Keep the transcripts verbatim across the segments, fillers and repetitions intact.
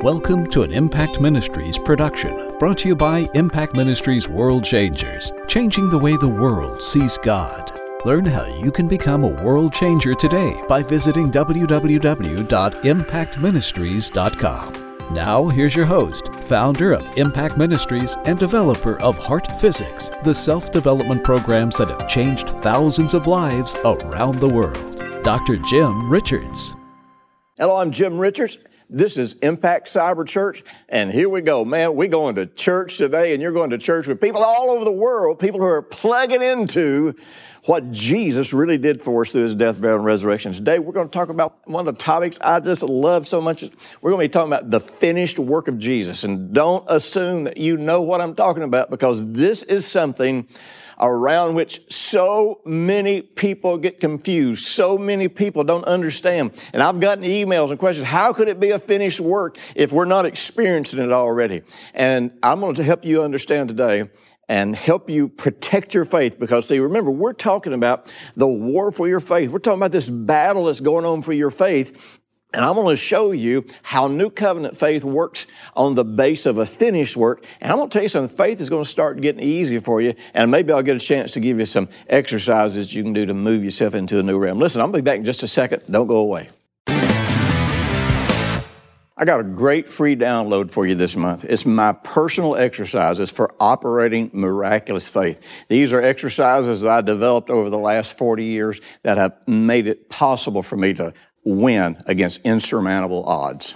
Welcome to an Impact Ministries production, brought to you by Impact Ministries World Changers, changing the way the world sees God. Learn how you can become a world changer today by visiting w w w dot impact ministries dot com. Now, here's your host, founder of Impact Ministries and developer of Heart Physics, the self-development programs that have changed thousands of lives around the world, Doctor Jim Richards. Hello, I'm Jim Richards. This is Impact Cyber Church, and here we go, man. We're going to church today, and you're going to church with people all over the world, people who are plugging into what Jesus really did for us through his death, burial, and resurrection. Today, we're going to talk about one of the topics I just love so much. We're going to be talking about the finished work of Jesus, and don't assume that you know what I'm talking about, because this is something around which so many people get confused. So many people don't understand. And I've gotten emails and questions. How could it be a finished work if we're not experiencing it already? And I'm going to help you understand today and help you protect your faith. Because, see, remember, we're talking about the war for your faith. We're talking about this battle that's going on for your faith. And I'm going to show you how New Covenant faith works on the base of a finished work. And I'm going to tell you something, faith is going to start getting easier for you. And maybe I'll get a chance to give you some exercises you can do to move yourself into a new realm. Listen, I'll be back in just a second. Don't go away. I got a great free download for you this month. It's my personal exercises for operating miraculous faith. These are exercises that I developed over the last forty years that have made it possible for me to win against insurmountable odds.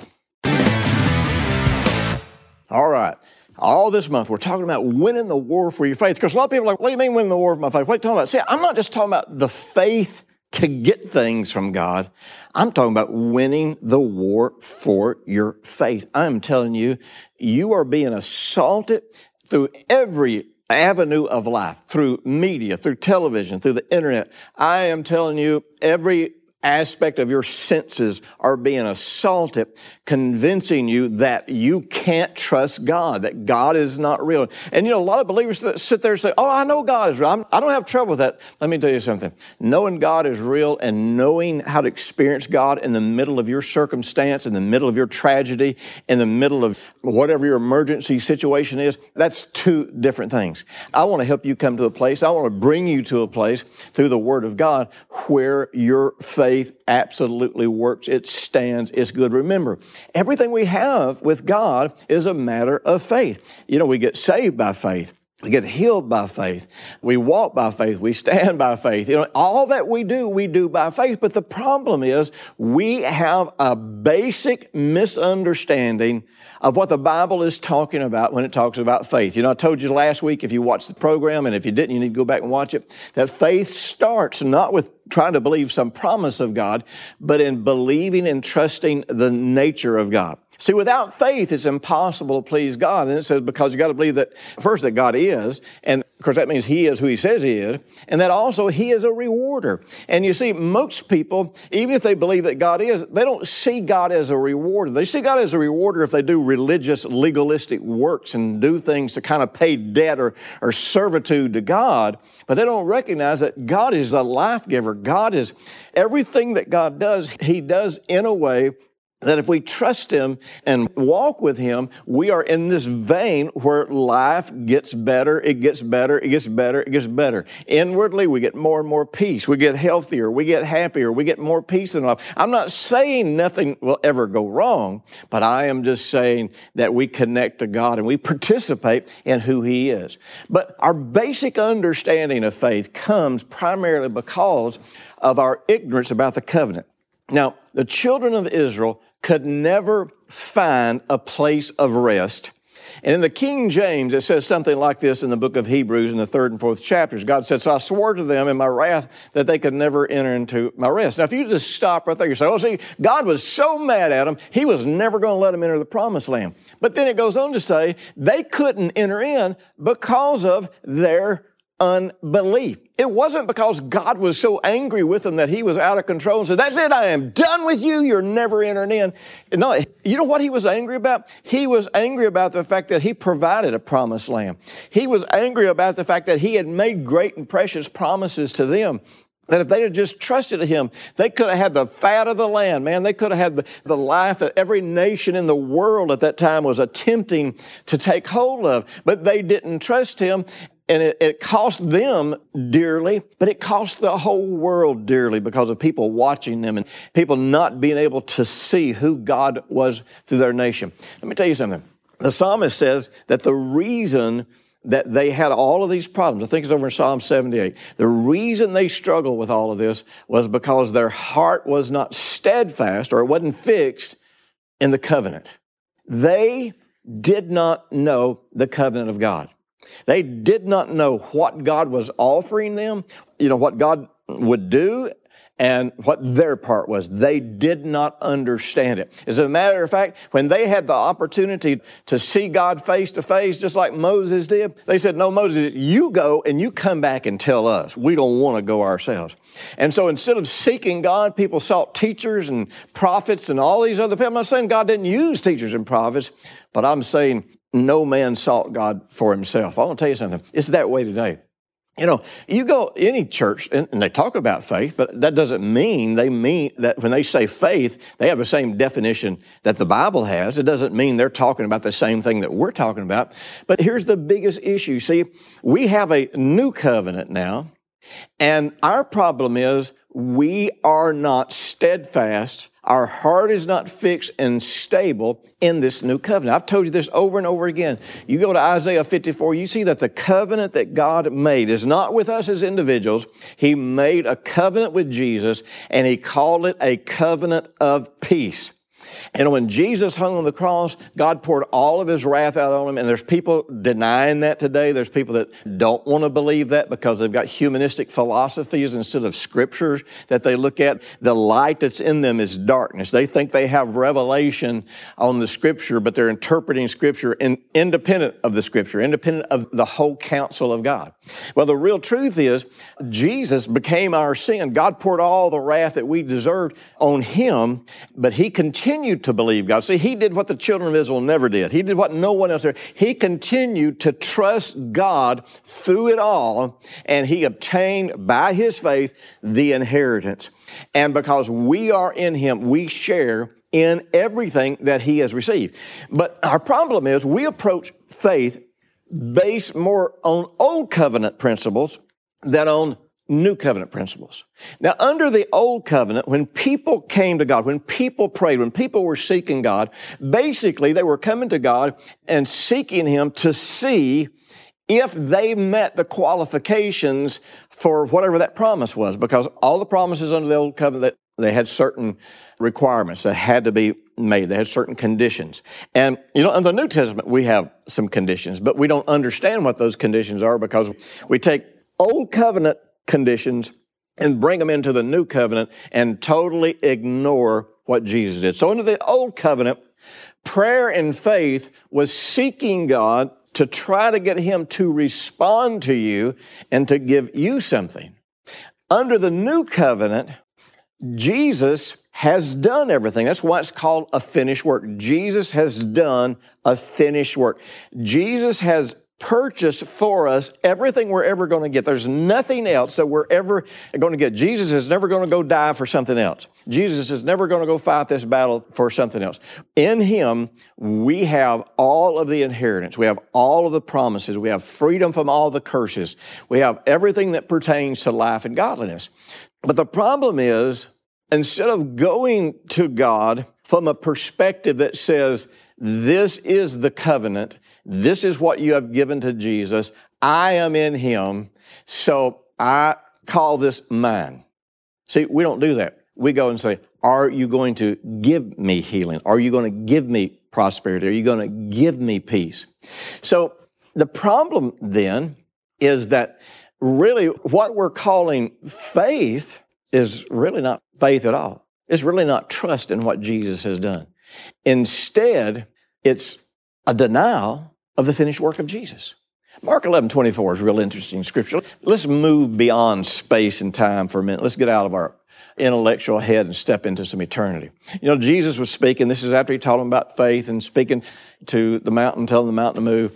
All right. All this month, we're talking about winning the war for your faith. Because a lot of people are like, what do you mean winning the war for my faith? What are you talking about? See, I'm not just talking about the faith to get things from God. I'm talking about winning the war for your faith. I'm telling you, you are being assaulted through every avenue of life, through media, through television, through the internet. I am telling you, every aspect of your senses are being assaulted, convincing you that you can't trust God, that God is not real. And you know, a lot of believers that sit there and say, oh, I know God is real. I'm, I don't have trouble with that. Let me tell you something. Knowing God is real and knowing how to experience God in the middle of your circumstance, in the middle of your tragedy, in the middle of whatever your emergency situation is, that's two different things. I want to help you come to a place, I want to bring you to a place through the Word of God where your faith Faith absolutely works. It stands. It's good. Remember, everything we have with God is a matter of faith. You know, we get saved by faith. We get healed by faith. We walk by faith. We stand by faith. You know, all that we do, we do by faith. But the problem is we have a basic misunderstanding of what the Bible is talking about when it talks about faith. You know, I told you last week, if you watched the program, and if you didn't, you need to go back and watch it, that faith starts not with trying to believe some promise of God, but in believing and trusting the nature of God. See, without faith, it's impossible to please God. And it says, because you got to believe that, first, that God is, and of course, that means he is who he says he is, and that also he is a rewarder. And you see, most people, even if they believe that God is, they don't see God as a rewarder. They see God as a rewarder if they do religious, legalistic works and do things to kind of pay debt or, or servitude to God, but they don't recognize that God is a life giver. God is, everything that God does, he does in a way that if we trust him and walk with him, we are in this vein where life gets better, it gets better, it gets better, it gets better. Inwardly, we get more and more peace. We get healthier, we get happier, we get more peace in life. I'm not saying nothing will ever go wrong, but I am just saying that we connect to God and we participate in who he is. But our basic understanding of faith comes primarily because of our ignorance about the covenant. Now, the children of Israel could never find a place of rest. And in the King James, it says something like this in the book of Hebrews in the third and fourth chapters. God said, so I swore to them in my wrath that they could never enter into my rest. Now, if you just stop right there, you say, oh, see, God was so mad at them, he was never going to let them enter the promised land. But then it goes on to say they couldn't enter in because of their unbelief. It wasn't because God was so angry with them that he was out of control and said, that's it, I am done with you, you're never entering in. No, you know what he was angry about? He was angry about the fact that he provided a promised land. He was angry about the fact that he had made great and precious promises to them. that if they had just trusted him, they could have had the fat of the land, man. They could have had the, the life that every nation in the world at that time was attempting to take hold of. But they didn't trust him, and it, it cost them dearly, but it cost the whole world dearly because of people watching them and people not being able to see who God was through their nation. Let me tell you something. The psalmist says that the reason that they had all of these problems, I think it's over in Psalm seventy-eight, the reason they struggled with all of this was because their heart was not steadfast, or it wasn't fixed in the covenant. They did not know the covenant of God. They did not know what God was offering them, you know, what God would do, and what their part was. They did not understand it. As a matter of fact, when they had the opportunity to see God face to face, just like Moses did, they said, no, Moses, you go and you come back and tell us. We don't want to go ourselves. And so instead of seeking God, people sought teachers and prophets and all these other people. I'm not saying God didn't use teachers and prophets, but I'm saying no man sought God for himself. I want to tell you something. It's that way today. You know, you go any church, and they talk about faith, but that doesn't mean they mean that when they say faith, they have the same definition that the Bible has. It doesn't mean they're talking about the same thing that we're talking about. But here's the biggest issue. See, we have a new covenant now, and our problem is we are not steadfast. Our heart is not fixed and stable in this new covenant. I've told you this over and over again. You go to Isaiah fifty-four, you see that the covenant that God made is not with us as individuals. He made a covenant with Jesus, and He called it a covenant of peace. And when Jesus hung on the cross, God poured all of His wrath out on Him. And there's people denying that today. There's people that don't want to believe that because they've got humanistic philosophies instead of scriptures that they look at. The light that's in them is darkness. They think they have revelation on the scripture, but they're interpreting scripture in, independent of the scripture, independent of the whole counsel of God. Well, the real truth is Jesus became our sin. God poured all the wrath that we deserved on Him, but He continued to believe God. See, He did what the children of Israel never did. He did what no one else did. He continued to trust God through it all, and He obtained by His faith the inheritance. And because we are in Him, we share in everything that He has received. But our problem is we approach faith based more on old covenant principles than on new covenant principles. Now, under the old covenant, when people came to God, when people prayed, when people were seeking God, basically they were coming to God and seeking Him to see if they met the qualifications for whatever that promise was, because all the promises under the old covenant, they had certain requirements that had to be made. They had certain conditions. And, you know, in the New Testament, we have some conditions, but we don't understand what those conditions are because we take old covenant conditions and bring them into the new covenant and totally ignore what Jesus did. So under the old covenant, prayer and faith was seeking God to try to get Him to respond to you and to give you something. Under the new covenant, Jesus has done everything. That's why it's called a finished work. Jesus has done a finished work. Jesus has purchased for us everything we're ever going to get. There's nothing else that we're ever going to get. Jesus is never going to go die for something else. Jesus is never going to go fight this battle for something else. In Him, we have all of the inheritance. We have all of the promises. We have freedom from all the curses. We have everything that pertains to life and godliness. But the problem is, instead of going to God from a perspective that says, this is the covenant, this is what you have given to Jesus, I am in Him, so I call this mine. See, we don't do that. We go and say, are you going to give me healing? Are you going to give me prosperity? Are you going to give me peace? So the problem then is that really what we're calling faith is really not faith at all. It's really not trust in what Jesus has done. Instead, it's a denial of the finished work of Jesus. Mark eleven twenty-four is a real interesting scripture. Let's move beyond space and time for a minute. Let's get out of our intellectual head and step into some eternity. You know, Jesus was speaking. This is after He taught them about faith and speaking to the mountain, telling the mountain to move.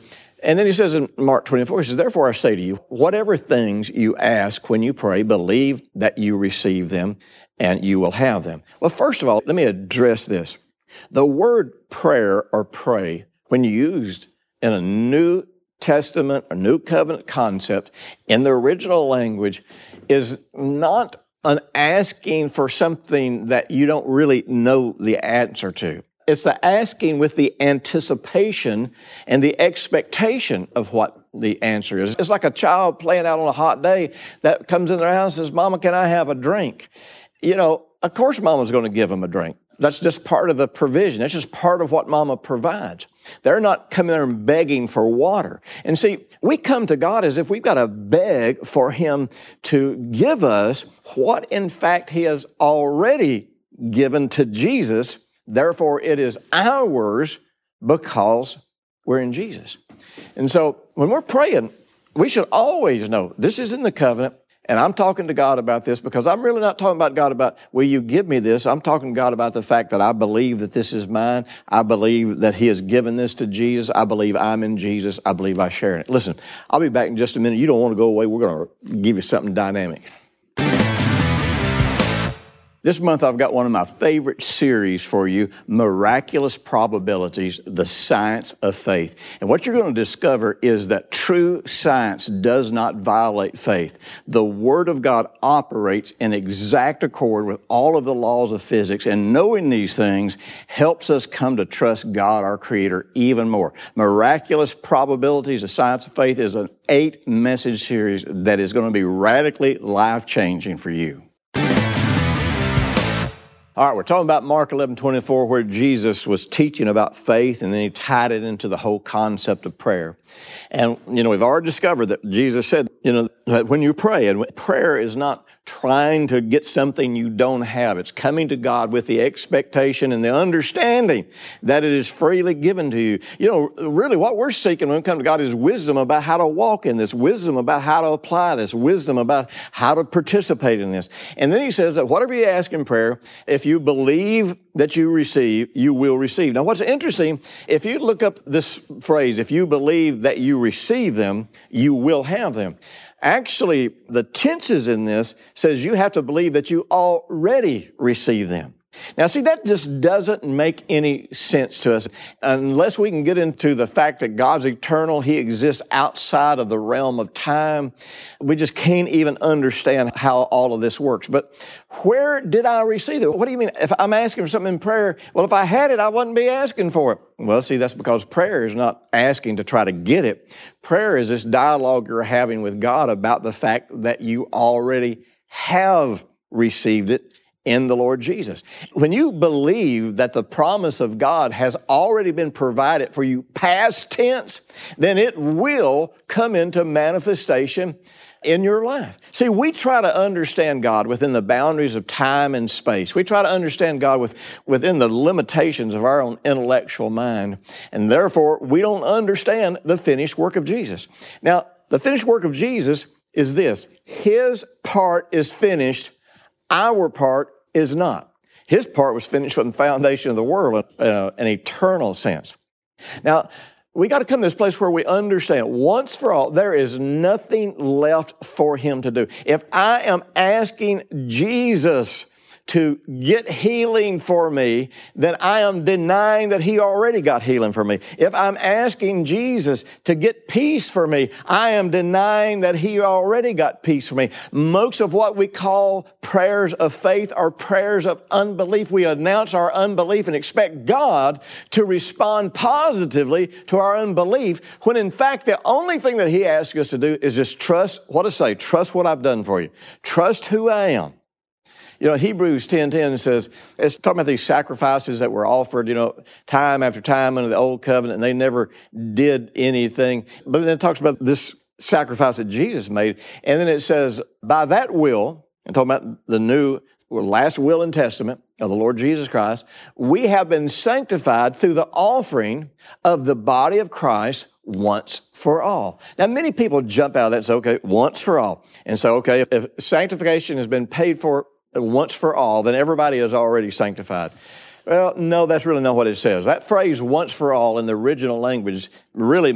And then he says in Mark twenty-four, he says, therefore I say to you, whatever things you ask when you pray, believe that you receive them and you will have them. Well, first of all, let me address this. The word prayer or pray, when used in a New Testament or New Covenant concept in the original language, is not an asking for something that you don't really know the answer to. It's the asking with the anticipation and the expectation of what the answer is. It's like a child playing out on a hot day that comes in their house and says, Mama, can I have a drink? You know, of course Mama's going to give them a drink. That's just part of the provision. That's just part of what Mama provides. They're not coming there and begging for water. And see, we come to God as if we've got to beg for Him to give us what, in fact, He has already given to Jesus. Therefore, it is ours because we're in Jesus. And so when we're praying, we should always know this is in the covenant. And I'm talking to God about this because I'm really not talking about God about, will you give me this? I'm talking to God about the fact that I believe that this is mine. I believe that He has given this to Jesus. I believe I'm in Jesus. I believe I share in it. Listen, I'll be back in just a minute. You don't want to go away. We're going to give you something dynamic. This month, I've got one of my favorite series for you, Miraculous Probabilities, the Science of Faith. And what you're going to discover is that true science does not violate faith. The Word of God operates in exact accord with all of the laws of physics, and knowing these things helps us come to trust God, our Creator, even more. Miraculous Probabilities, the Science of Faith is an eight-message series that is going to be radically life-changing for you. All right, we're talking about Mark eleven twenty-four, where Jesus was teaching about faith, and then He tied it into the whole concept of prayer. And, you know, we've already discovered that Jesus said, you know, that when you pray, and prayer is not trying to get something you don't have. It's coming to God with the expectation and the understanding that it is freely given to you. You know, really what we're seeking when we come to God is wisdom about how to walk in this, wisdom about how to apply this, wisdom about how to participate in this. And then He says that whatever you ask in prayer, if you believe that you receive, you will receive. Now, what's interesting, if you look up this phrase, if you believe that you receive them, you will have them. Actually, the tenses in this says you have to believe that you already receive them. Now, see, that just doesn't make any sense to us unless we can get into the fact that God's eternal. He exists outside of the realm of time. We just can't even understand how all of this works. But where did I receive it? What do you mean? If I'm asking for something in prayer, well, if I had it, I wouldn't be asking for it. Well, see, that's because prayer is not asking to try to get it. Prayer is this dialogue you're having with God about the fact that you already have received it in the Lord Jesus. When you believe that the promise of God has already been provided for you past tense, then it will come into manifestation in your life. See, we try to understand God within the boundaries of time and space. We try to understand God with, within the limitations of our own intellectual mind, and therefore we don't understand the finished work of Jesus. Now, the finished work of Jesus is this: His part is finished, our part is not. His part was finished from the foundation of the world in uh, an eternal sense. Now, we got to come to this place where we understand once for all, there is nothing left for Him to do. If I am asking Jesus to get healing for me, then I am denying that He already got healing for me. If I'm asking Jesus to get peace for me, I am denying that He already got peace for me. Most of what we call prayers of faith are prayers of unbelief. We announce our unbelief and expect God to respond positively to our unbelief, when in fact the only thing that He asks us to do is just trust, what to say, trust what I've done for you. Trust who I am. You know, Hebrews ten ten says, it's talking about these sacrifices that were offered, you know, time after time under the old covenant, and they never did anything. But then it talks about this sacrifice that Jesus made. And then it says, by that will, and talking about the new, or last will and testament of the Lord Jesus Christ, we have been sanctified through the offering of the body of Christ once for all. Now, many people jump out of that and say, okay, once for all. And so, okay, if, if sanctification has been paid for once for all, then everybody is already sanctified. Well, no, that's really not what it says. That phrase, once for all, in the original language really means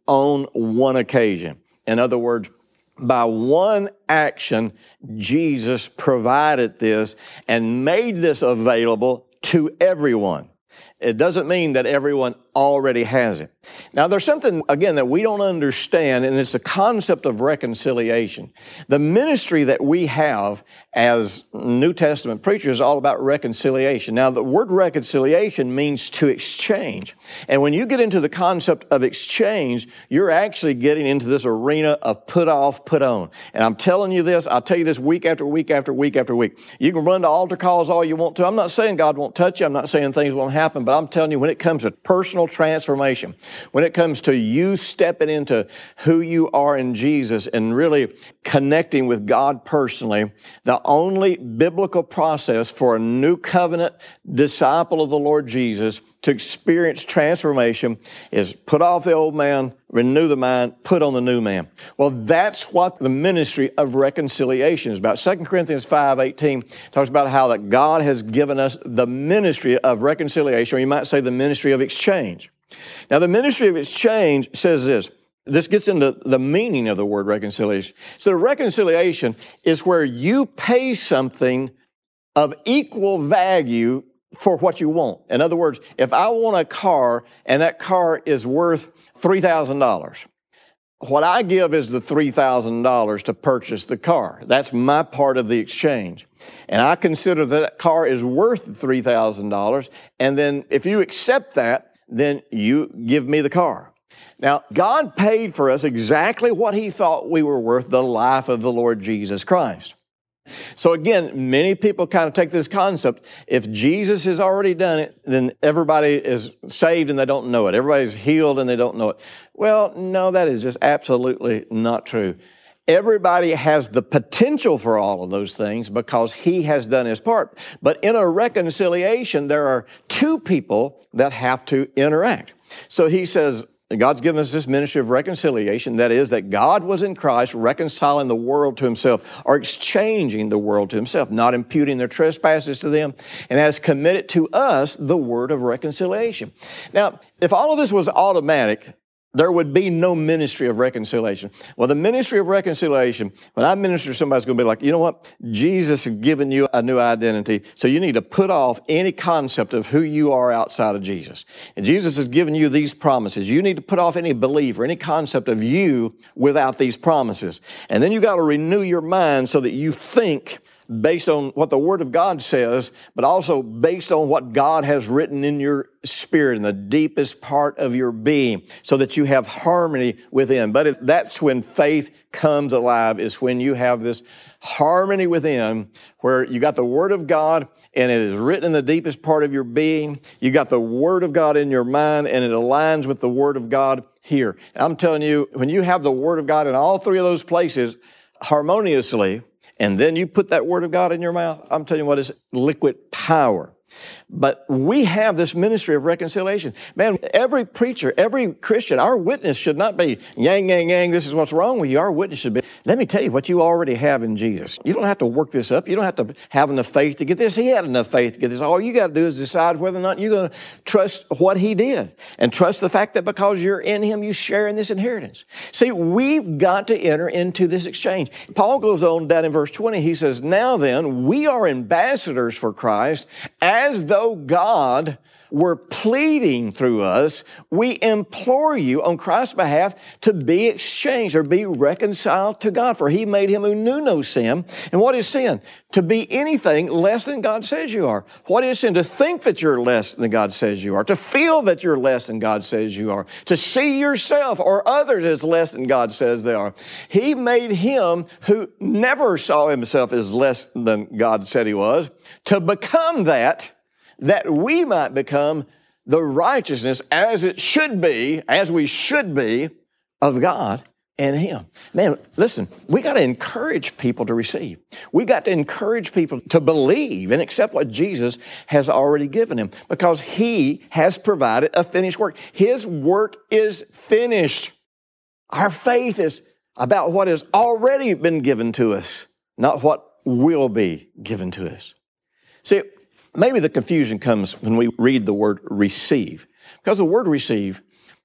on one occasion. In other words, by one action, Jesus provided this and made this available to everyone. It doesn't mean that everyone already has it. Now, there's something, again, that we don't understand, and it's the concept of reconciliation. The ministry that we have as New Testament preachers is all about reconciliation. Now, the word reconciliation means to exchange. And when you get into the concept of exchange, you're actually getting into this arena of put off, put on. And I'm telling you this, I'll tell you this week after week after week after week. You can run to altar calls all you want to. I'm not saying God won't touch you. I'm not saying things won't happen, but I'm telling you, when it comes to personal transformation, when it comes to you stepping into who you are in Jesus and really connecting with God personally, the only biblical process for a new covenant disciple of the Lord Jesus to experience transformation is put off the old man, renew the mind, put on the new man. Well, that's what the ministry of reconciliation is about. Second Corinthians five eighteen talks about how that God has given us the ministry of reconciliation, or you might say the ministry of exchange. Now, the ministry of exchange says this. This gets into the meaning of the word reconciliation. So reconciliation is where you pay something of equal value for what you want. In other words, if I want a car and that car is worth three thousand dollars, what I give is the three thousand dollars to purchase the car. That's my part of the exchange. And I consider that, that car is worth three thousand dollars. And then if you accept that, then you give me the car. Now, God paid for us exactly what He thought we were worth, the life of the Lord Jesus Christ. So again, many people kind of take this concept, if Jesus has already done it, then everybody is saved and they don't know it. Everybody's healed and they don't know it. Well, no, that is just absolutely not true. Everybody has the potential for all of those things because He has done His part. But in a reconciliation, there are two people that have to interact. So He says, God's given us this ministry of reconciliation. That is, that God was in Christ reconciling the world to Himself, or exchanging the world to Himself, not imputing their trespasses to them, and has committed to us the word of reconciliation. Now, if all of this was automatic, there would be no ministry of reconciliation. Well, the ministry of reconciliation, when I minister, somebody's going to be like, you know what? Jesus has given you a new identity, so you need to put off any concept of who you are outside of Jesus. And Jesus has given you these promises. You need to put off any belief or any concept of you without these promises. And then you got to renew your mind so that you think based on what the Word of God says, but also based on what God has written in your spirit, in the deepest part of your being, so that you have harmony within. But it, that's when faith comes alive, is when you have this harmony within, where you got the Word of God, and it is written in the deepest part of your being. You got the Word of God in your mind, and it aligns with the Word of God here. And I'm telling you, when you have the Word of God in all three of those places harmoniously, and then you put that Word of God in your mouth, I'm telling you what, is liquid power. But we have this ministry of reconciliation. Man, every preacher, every Christian, our witness should not be, yang, yang, yang, this is what's wrong with you. Our witness should be, let me tell you what you already have in Jesus. You don't have to work this up. You don't have to have enough faith to get this. He had enough faith to get this. All you got to do is decide whether or not you're going to trust what He did, and trust the fact that because you're in Him, you share in this inheritance. See, we've got to enter into this exchange. Paul goes on down in verse twenty. He says, now then, we are ambassadors for Christ, as though God were pleading through us. We implore you on Christ's behalf to be exchanged, or be reconciled to God. For He made Him who knew no sin. And what is sin? To be anything less than God says you are. What is sin? To think that you're less than God says you are. To feel that you're less than God says you are. To see yourself or others as less than God says they are. He made Him who never saw Himself as less than God said He was, to become that, that we might become the righteousness as it should be, as we should be, of God and Him. Man, listen, we got to encourage people to receive. We got to encourage people to believe and accept what Jesus has already given them, because He has provided a finished work. His work is finished. Our faith is about what has already been given to us, not what will be given to us. See, maybe the confusion comes when we read the word receive. Because the word receive,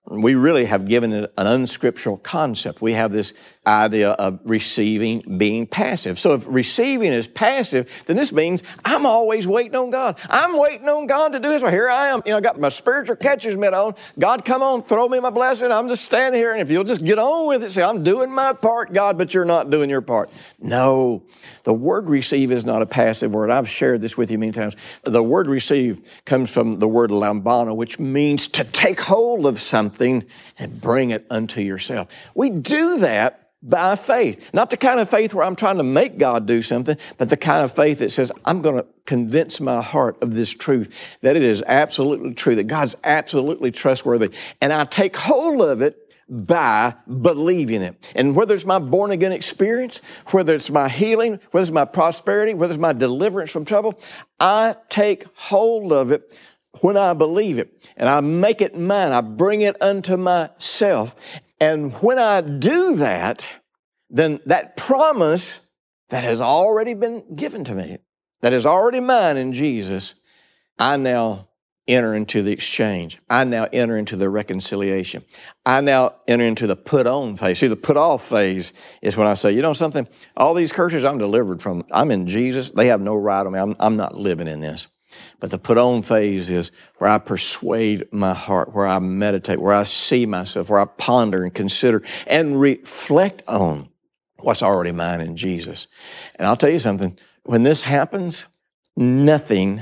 we really have given it an unscriptural concept. We have this idea of receiving being passive. So if receiving is passive, then this means I'm always waiting on God. I'm waiting on God to do His. Well, here I am. You know, I got my spiritual catcher's mitt on. God, come on, throw me my blessing. I'm just standing here, and if you'll just get on with it, say, I'm doing my part, God, but you're not doing your part. No, the word receive is not a passive word. I've shared this with you many times. The word receive comes from the word lambano, which means to take hold of something and bring it unto yourself. We do that by faith. Not the kind of faith where I'm trying to make God do something, but the kind of faith that says, I'm going to convince my heart of this truth, that it is absolutely true, that God's absolutely trustworthy. And I take hold of it by believing it. And whether it's my born-again experience, whether it's my healing, whether it's my prosperity, whether it's my deliverance from trouble, I take hold of it when I believe it. And I make it mine. I bring it unto myself. And when I do that, then that promise that has already been given to me, that is already mine in Jesus, I now enter into the exchange. I now enter into the reconciliation. I now enter into the put on phase. See, the put off phase is when I say, you know something, all these curses I'm delivered from, I'm in Jesus. They have no right on me. I'm, I'm not living in this. But the put on phase is where I persuade my heart, where I meditate, where I see myself, where I ponder and consider and reflect on what's already mine in Jesus. And I'll tell you something, when this happens, nothing,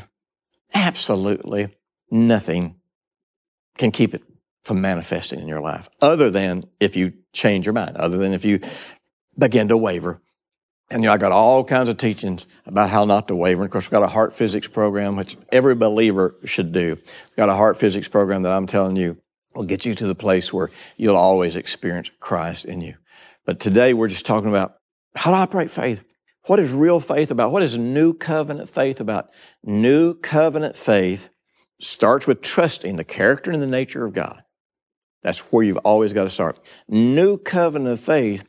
absolutely nothing can keep it from manifesting in your life, other than if you change your mind, other than if you begin to waver. And you know, I got all kinds of teachings about how not to waver. And of course, we've got a heart physics program, which every believer should do. We've got a heart physics program that I'm telling you will get you to the place where you'll always experience Christ in you. But today, we're just talking about how to operate faith. What is real faith about? What is new covenant faith about? New covenant faith starts with trusting the character and the nature of God. That's where you've always got to start. New covenant faith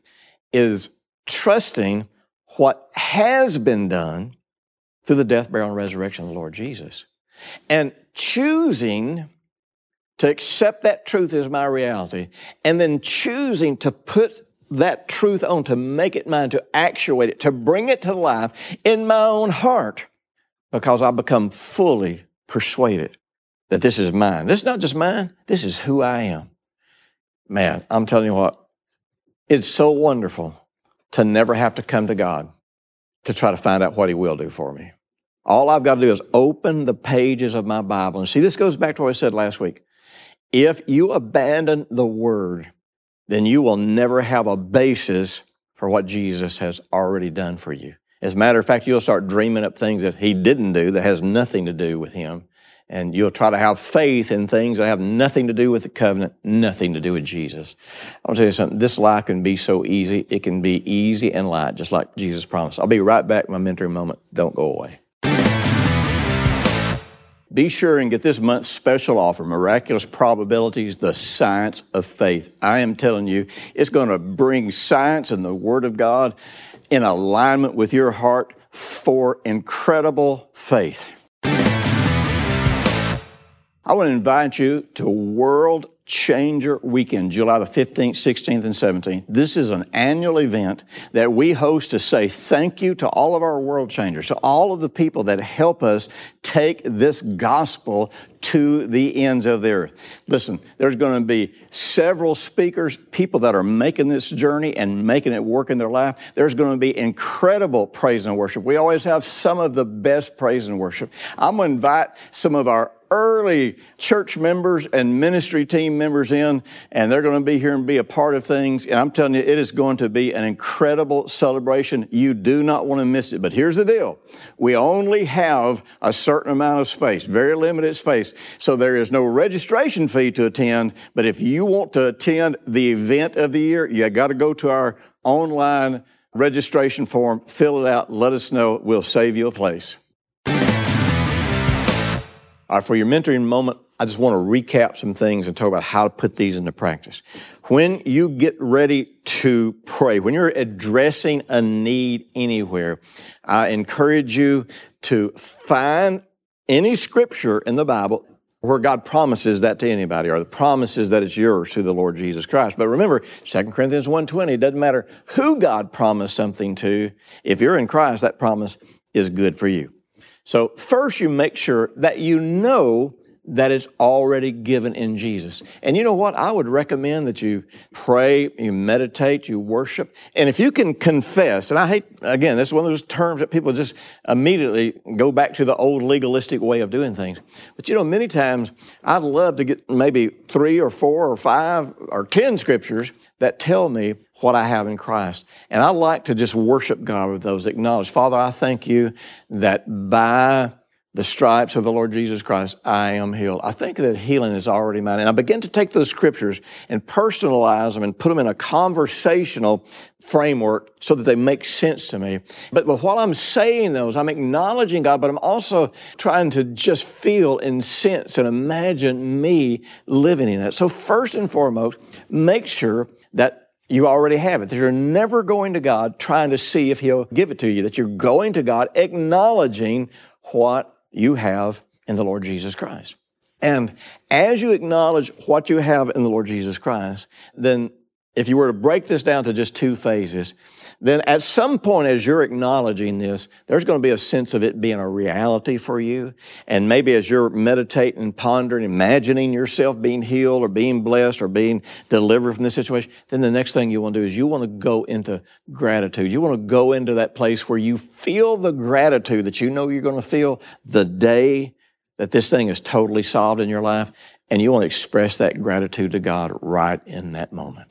is trusting what has been done through the death, burial, and resurrection of the Lord Jesus. And choosing to accept that truth as my reality, and then choosing to put that truth on, to make it mine, to actuate it, to bring it to life in my own heart, because I become fully persuaded that this is mine. This is not just mine, this is who I am. Man, I'm telling you what, it's so wonderful to never have to come to God to try to find out what He will do for me. All I've got to do is open the pages of my Bible. And see, this goes back to what I said last week. If you abandon the Word, then you will never have a basis for what Jesus has already done for you. As a matter of fact, you'll start dreaming up things that He didn't do that has nothing to do with Him. And you'll try to have faith in things that have nothing to do with the covenant, nothing to do with Jesus. I want to tell you something. This life can be so easy. It can be easy and light, just like Jesus promised. I'll be right back in my mentoring moment. Don't go away. Be sure and get this month's special offer, Miraculous Probabilities, the Science of Faith. I am telling you, it's going to bring science and the Word of God in alignment with your heart for incredible faith. I want to invite you to World Changer Weekend, July the fifteenth, sixteenth, and seventeenth. This is an annual event that we host to say thank you to all of our world changers, to all of the people that help us take this gospel to the ends of the earth. Listen, there's going to be several speakers, people that are making this journey and making it work in their life. There's going to be incredible praise and worship. We always have some of the best praise and worship. I'm going to invite some of our early church members and ministry team members in, and they're going to be here and be a part of things. And I'm telling you, it is going to be an incredible celebration. You do not want to miss it. But here's the deal. We only have a certain amount of space, very limited space. So there is no registration fee to attend. But if you want to attend the event of the year, you got to go to our online registration form, fill it out, let us know. We'll save you a place. All right, for your mentoring moment, I just want to recap some things and talk about how to put these into practice. When you get ready to pray, when you're addressing a need anywhere, I encourage you to find any scripture in the Bible where God promises that to anybody, or the promises that it's yours through the Lord Jesus Christ. But remember, Second Corinthians one twenty, it doesn't matter who God promised something to. If you're in Christ, that promise is good for you. So first you make sure that you know that it's already given in Jesus. And you know what? I would recommend that you pray, you meditate, you worship. And if you can confess, and I hate, again, this is one of those terms that people just immediately go back to the old legalistic way of doing things. But you know, many times I'd love to get maybe three or four or five or ten scriptures that tell me what I have in Christ. And I like to just worship God with those, acknowledge, Father, I thank you that by the stripes of the Lord Jesus Christ, I am healed. I think that healing is already mine. And I begin to take those scriptures and personalize them and put them in a conversational framework so that they make sense to me. But, but while I'm saying those, I'm acknowledging God, but I'm also trying to just feel and sense and imagine me living in it. So first and foremost, make sure that you already have it, that you're never going to God trying to see if He'll give it to you, that you're going to God acknowledging what you have in the Lord Jesus Christ. And as you acknowledge what you have in the Lord Jesus Christ, then if you were to break this down to just two phases, then at some point as you're acknowledging this, there's going to be a sense of it being a reality for you. And maybe as you're meditating and pondering, imagining yourself being healed or being blessed or being delivered from this situation, then the next thing you want to do is you want to go into gratitude. You want to go into that place where you feel the gratitude that you know you're going to feel the day that this thing is totally solved in your life. And you want to express that gratitude to God right in that moment.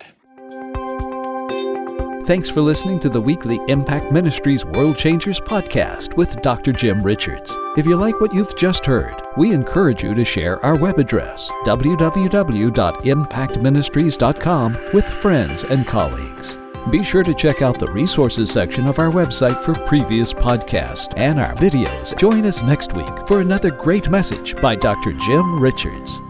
Thanks for listening to the weekly Impact Ministries World Changers podcast with Doctor Jim Richards. If you like what you've just heard, we encourage you to share our web address, w w w dot impact ministries dot com, with friends and colleagues. Be sure to check out the resources section of our website for previous podcasts and our videos. Join us next week for another great message by Doctor Jim Richards.